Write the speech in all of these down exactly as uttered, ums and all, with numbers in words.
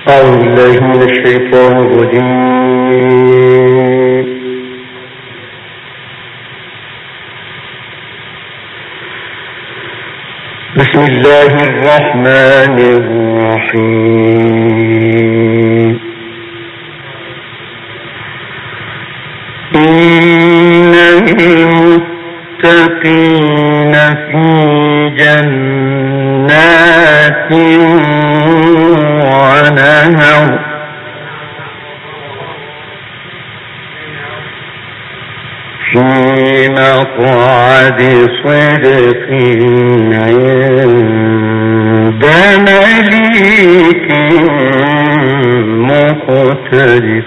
أعوذ بالله من الشيطان الرجيم. بسم الله الرحمن الرحيم. إن المتقين في جنات ونهر في مقعد صدق عند مليك مقتدر.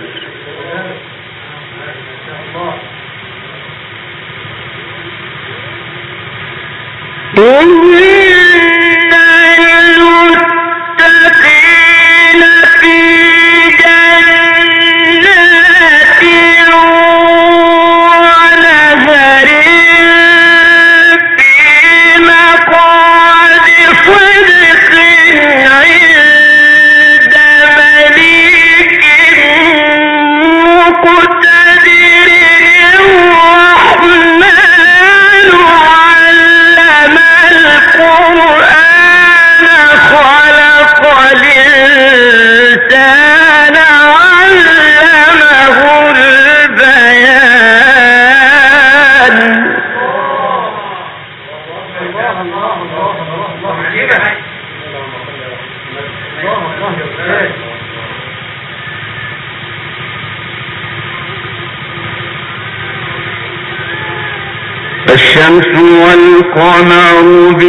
الشمس والقمر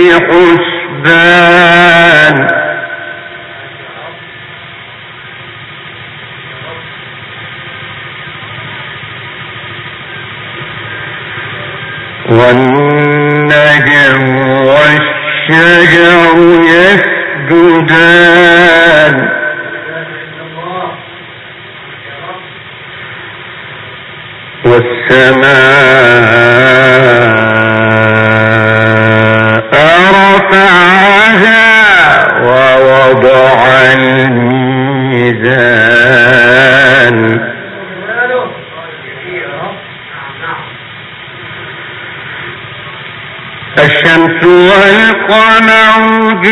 بحسبان والنجم والشجر يسجدان والسماء ووضع الميزان الشمس والقمر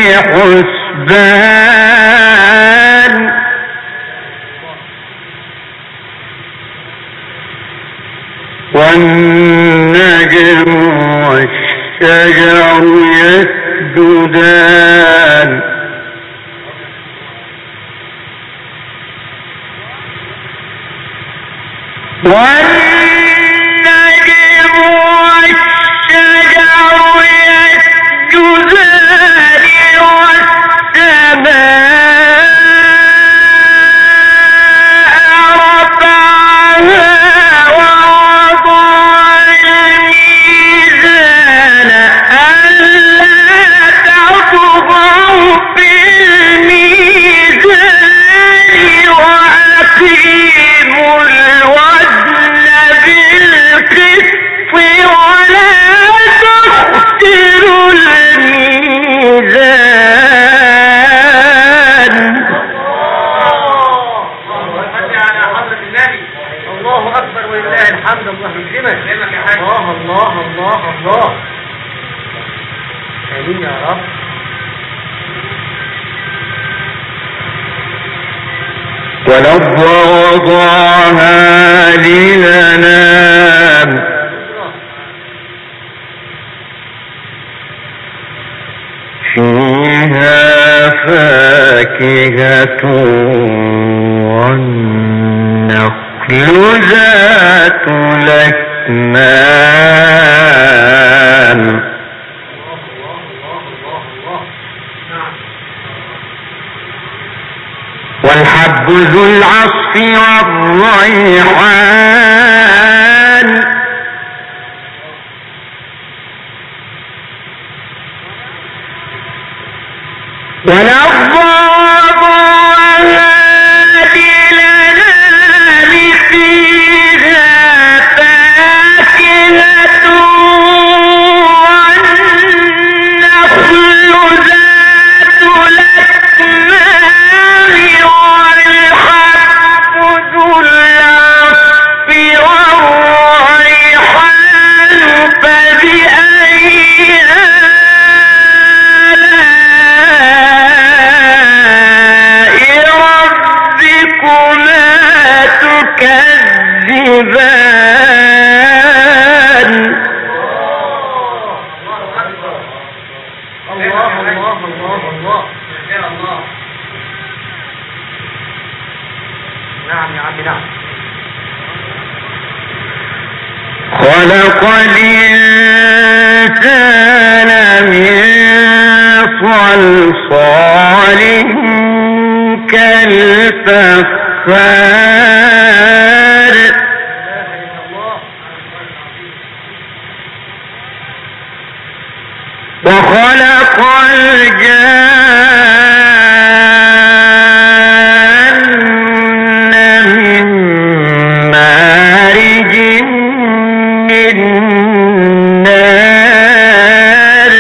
بحسبان والنجم والشجر يسجدان والنجم والشجر يسجدان والسماء رفعها ووضع الميزان ألا تطغوا في الميزان وأقيموا الوزن بالقسط ولا تخسروا الميزان. الله أكبر ولله الحمد. الله يكرمك يا حاج. الله الله الله الله. آمين يا رب. والأرض وضعها للأنام فيها فاكهة والنخل ذات الأكمام والحب ذو العصف والريحان والأرض وضعها للأنام فيها فاكهة والنخل ذات الأكمام تكذبان. الله الله الله الله الله. نعم يا عم نعم. خلق الإنسان من صلصال كالفخار وخلق الجان من مارج من نار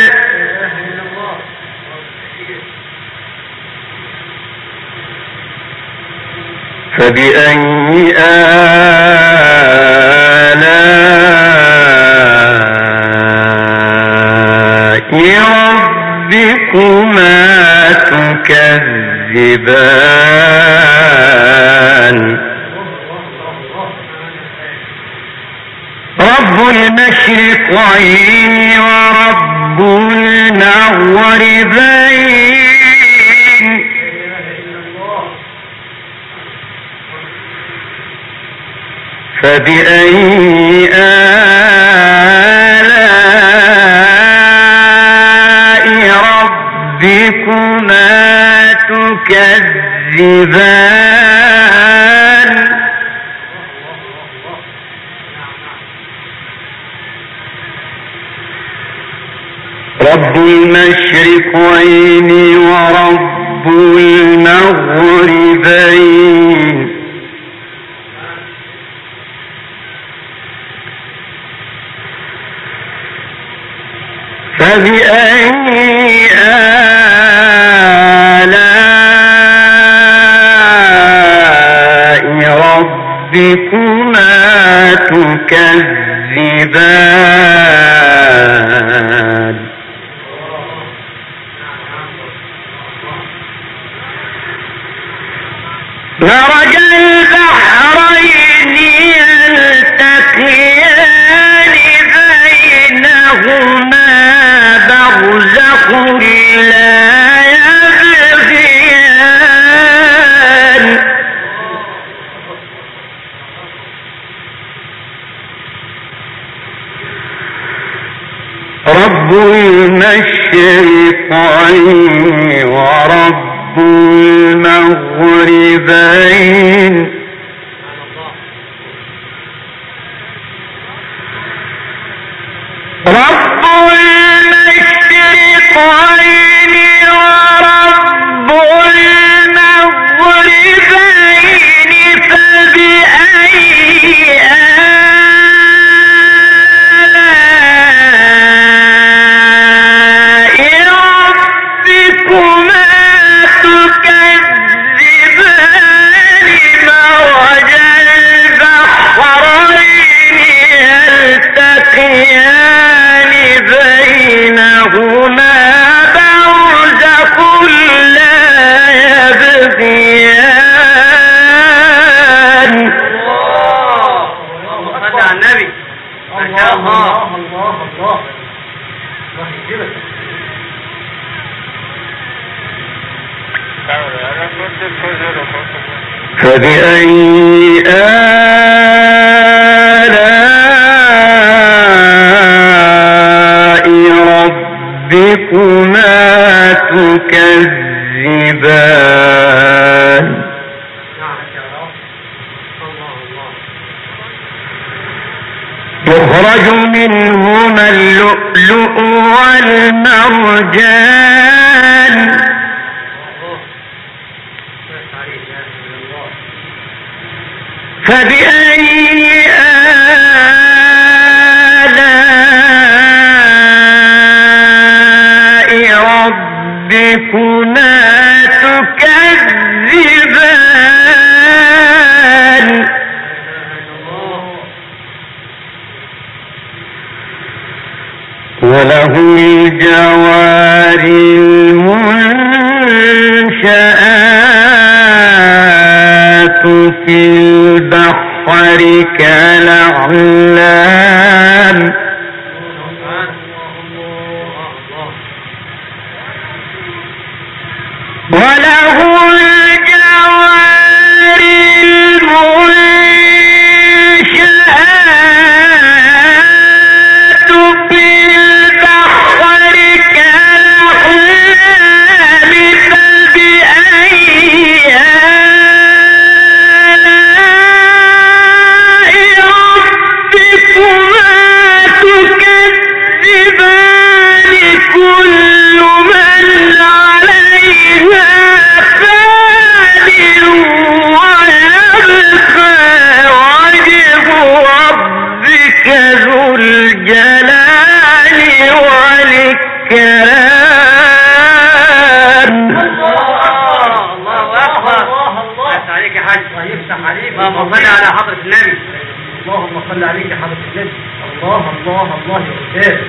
فبأي آلاء ربكما تكذبان. رب المشرقين ورب المغربين فبأي آلاء ربكما تكذبان. رب المشرقين ورب المغربين فبأي آلاء ربكما تكذبان. مرج البحرين يلتقيان بينهما برزخ لا يبغيان. رب المشرقين ورب المغربين رب المشرقين ورب المغربين فبأي آلاء ربكما تكذبان. مرج البحرين يلتقيان بينهما برزخ لا يبغيان. الله صل على النبي. ما شاء الله الله الله الله يجزيك. فبأي آلاء ربكما تكذبان. يخرج منهما اللؤلؤ والمرجان فبأي آلاء ربكما تكذبان. وله الجوار المنشآت في البحر بحرك الأعلام وله الجوار المنشآت في البحر كالأعلام فبأي آلاء ربكما تكذبان كل من عليها فان ويبقى وجه ربك ذو الجلال والإكرام. الله أكبر. الله عليك يا حاج. الله يفتح عليك. اللهم صل على حضرة النبي. اللهم صل عليك يا حضرة النبي. الله الله الله يا أستاذ.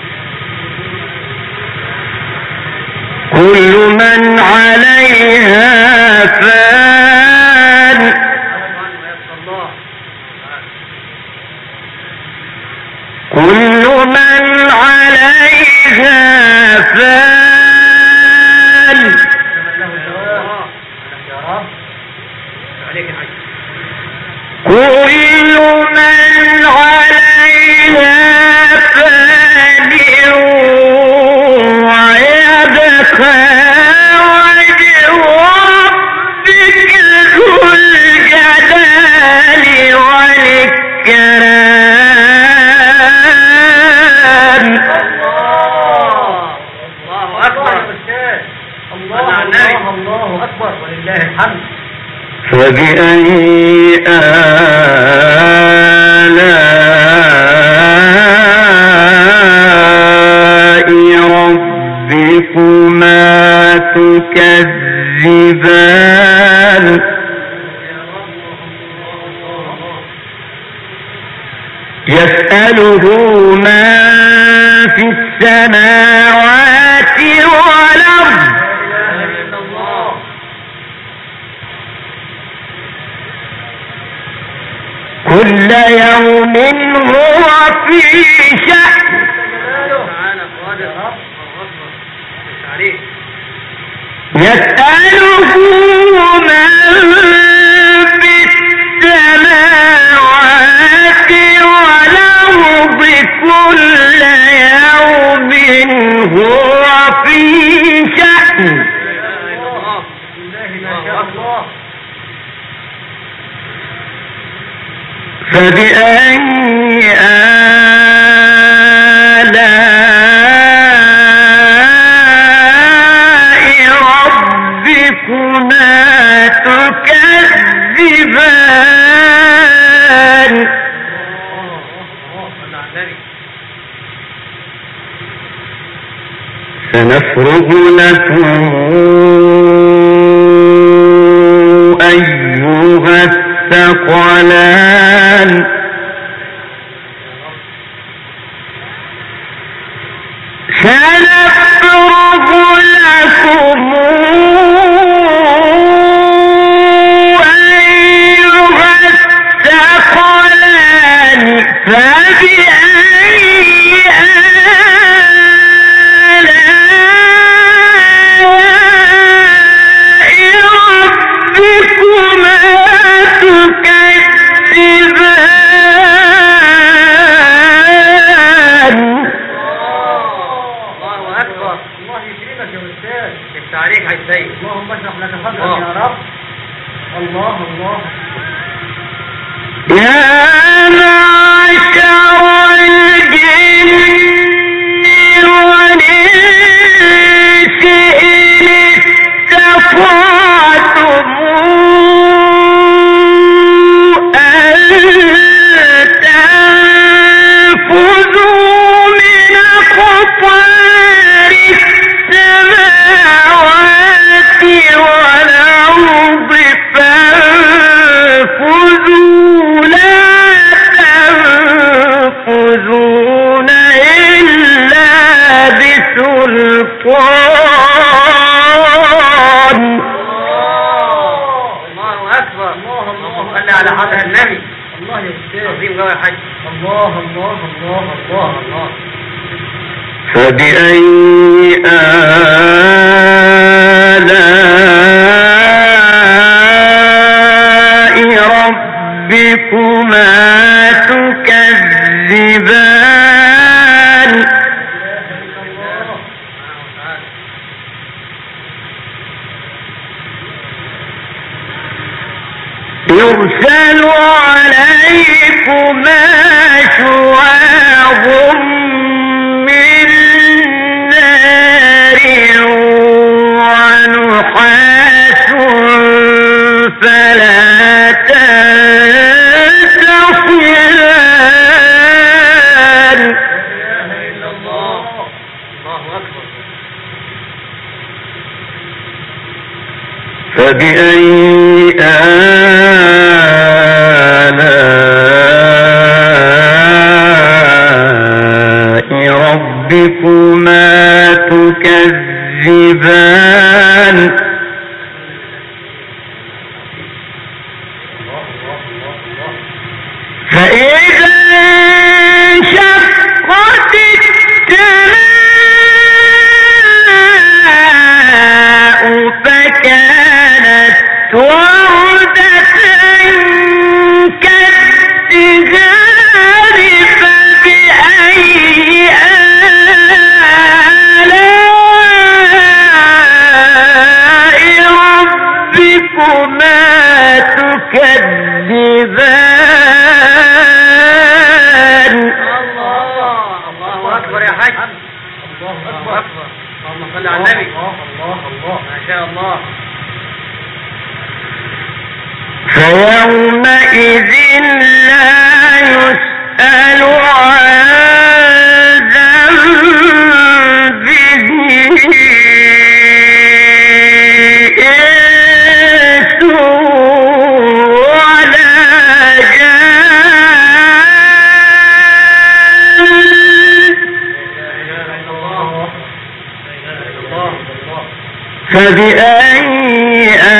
كل من عليها فان كل من عليها فان كل من عليها فان ويبقى وجه ربك ذو الجلال والإكرام. الله أكبر. الله الله الله أكبر ولله الحمد. فبأي آلاء ربكما تكذبان يسأله من في السماوات والأرض كل يوم هو في شأن يسأله من في السماوات والأرض كل يوم هو في شأن فبأي آلاء ربكما تكذبان سنفرغ لكم أيها الثقلان سنفرغ لكم أيها الثقلان فبأي آلاء ربكما تكذبان. الله أكبر. الله يكرمك يا أستاذ. التعليق على السيد. اللهم اشرح لك صدرك يا رب. الله الله. يا معشر الجن والإنس إن استطعتم أن تنفذوا من أقطار السماوات والأرض فانفذوا لا تنفذون إلا بسلطان. الله أكبر. اللهم صل على حضرة النبي. قديم قوي يا حاج. الله الله الله الله الله. فبأي آلاء ربكما تكذبان يرسل عليكما شواظ من نار ونحاس فلا تنتصران. فبأي آلاء ربكما تكذبان. فإذا انشقت السماء فكانت وردة كالدهان فبأي آلاء ربكما تكذبان. الله أكبر يا حاج. الله أكبر. اللهم صل على النبي. الله الله ما شاء الله. فيومئذ لا يسأل عن ذنبه إنس ولا جان. فبأي